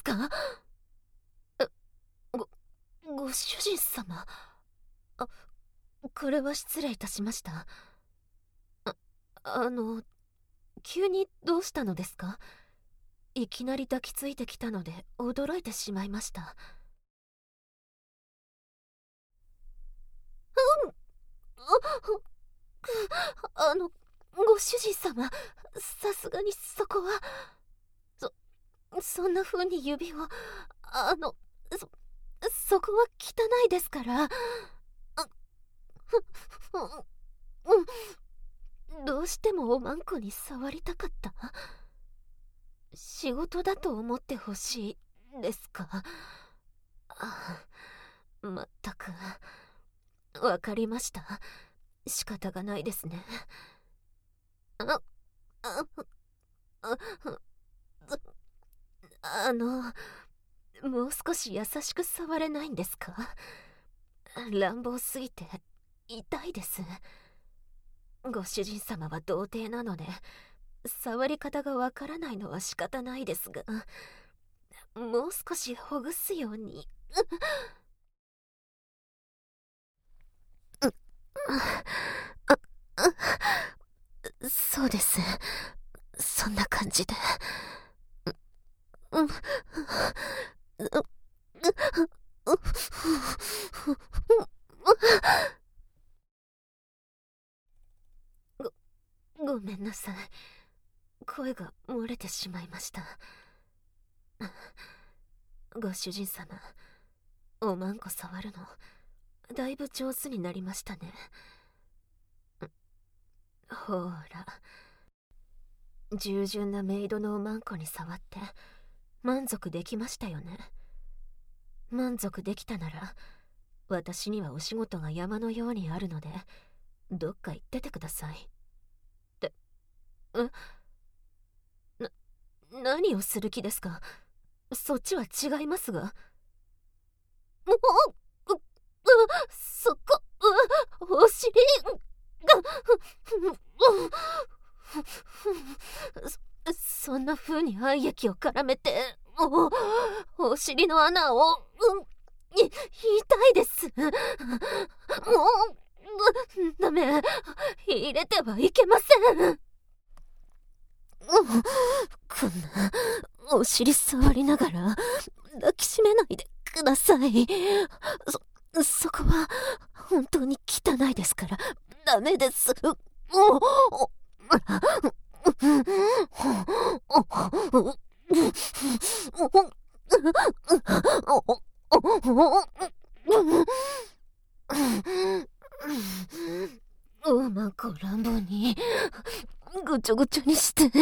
か？ご主人様。これは失礼いたしました。あの、急にどうしたのですか？いきなり抱きついてきたので驚いてしまいました。あの、ご主人様、さすがにそこは。そんな風に指を、あの、そこは汚いですから。どうしてもおまんこに触りたかった？仕事だと思ってほしいですか？まったく。わかりました。仕方がないですね。あ、あ、あ、あの、もう少し優しく触れないんですか？乱暴すぎて痛いです。ご主人様は童貞なので触り方がわからないのは仕方ないですが、もう少しほぐすように。そうです。そんな感じで。ごめんなさい。声が漏れてしまいました。ご主人様、おまんこ触るのだいぶ上手になりましたね。ほら、従順なメイドのおまんこに触って満足できましたよね。満足できたなら私にはお仕事が山のようにあるのでどっか行っててください。何をする気ですか？そっちは違いますが。そこ、お尻が、そんな風に愛液を絡めて、お尻の穴を、痛いです。ダメ、入れてはいけません。こんな、お尻触りながら、抱きしめないでください。そこは、本当に汚いですから、ダメです。おまんこ乱暴にぐちょぐちょにして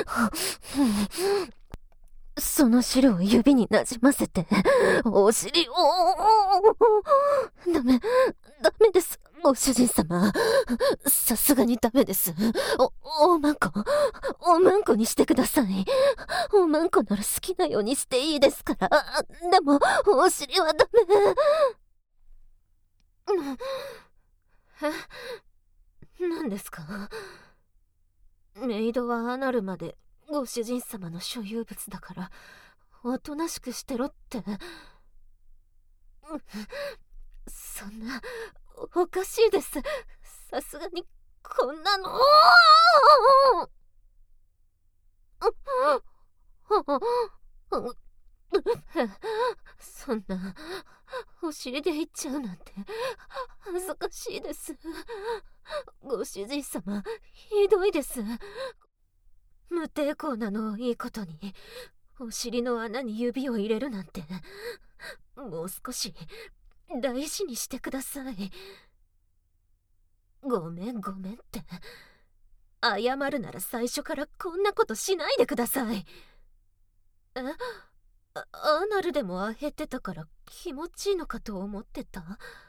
その汁を指になじませてお尻をダメです、ご主人様。さすがにダメです。おまんこにしてください。おまんこなら好きなようにしていいですから。でもお尻はダメ。何ですか？メイドはアナルまでご主人様の所有物だからおとなしくしてろって。そんな、おかしいです。さすがにこんなの。そんな、お尻で言っちゃうなんて恥ずかしいです。ご主人様、ひどいです。無抵抗なのをいいことにお尻の穴に指を入れるなんて、もう少し大事にしてください。ごめんって謝るなら最初からこんなことしないでください。アナルでもあへってたから気持ちいいのかと思ってた。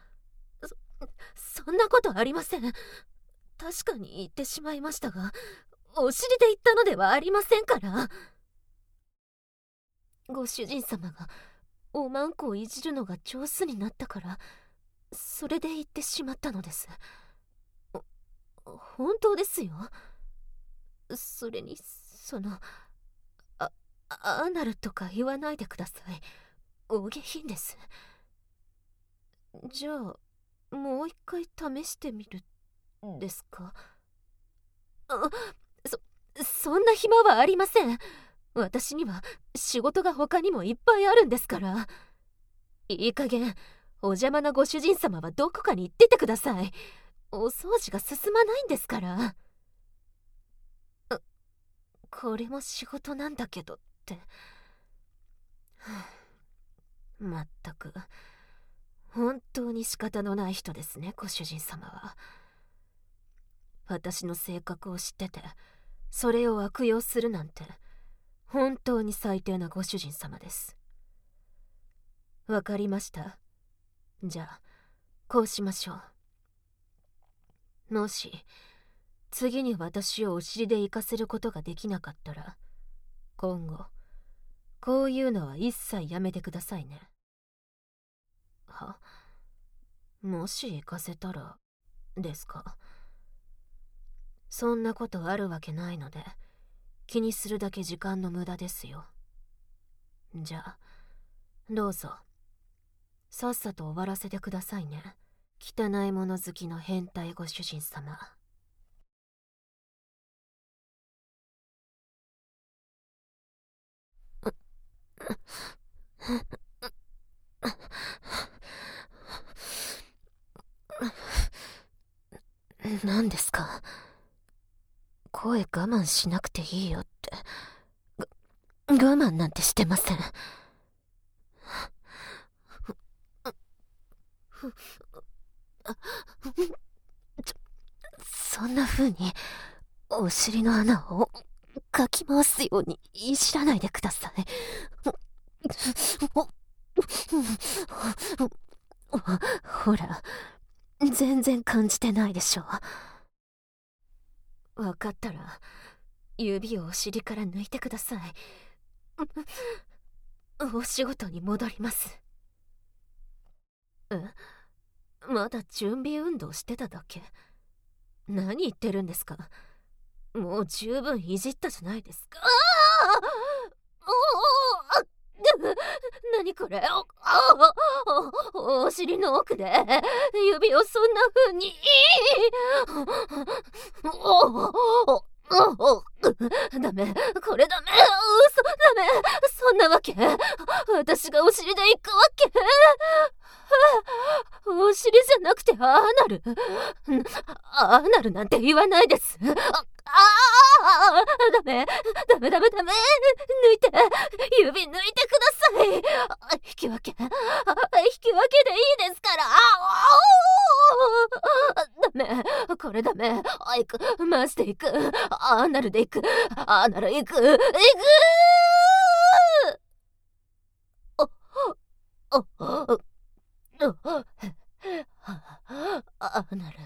そんなことありません。確かに言ってしまいましたが、お尻で言ったのではありませんから。ご主人様がおまんこをいじるのが上手になったからそれで言ってしまったのです。本当ですよ。それにあアナルとか言わないでください。お下品です。じゃあもう一回試してみるですか？そんな暇はありません。私には仕事が他にもいっぱいあるんですから。いい加減お邪魔なご主人様はどこかに行っててください。お掃除が進まないんですから。これも仕事なんだけどって。まったく本当に仕方のない人ですね、ご主人様は。私の性格を知っててそれを悪用するなんて本当に最低なご主人様です。わかりました。じゃあこうしましょう。もし次に私をお尻で行かせることができなかったら、今後こういうのは一切やめてくださいね。もし行かせたらですか？そんなことあるわけないので気にするだけ時間の無駄ですよ。じゃあどうぞさっさと終わらせてくださいね、汚いもの好きの変態ご主人様。何ですか？声我慢しなくていいよって。我慢なんてしてません。そんな風にお尻の穴をかき回すようにいじらないでください。ほら、全然感じてないでしょ。わかったら指をお尻から抜いてください。お仕事に戻ります。まだ準備運動してただけ？何言ってるんですか？もう十分いじったじゃないですか。何これ？お尻の奥で指をそんな風にダメ、これダメ、嘘、ダメ、そんなわけ。私がお尻で行くわけ？お尻じゃなくてアナル？アナルなんて言わないです。ダメ、ダメダメダメ、抜いて、指抜いてください。引き分け、引き分けでいいですから。ダメ、これダメ。行く、マジで行く。アナルで行く、アナル行く、行く。アナル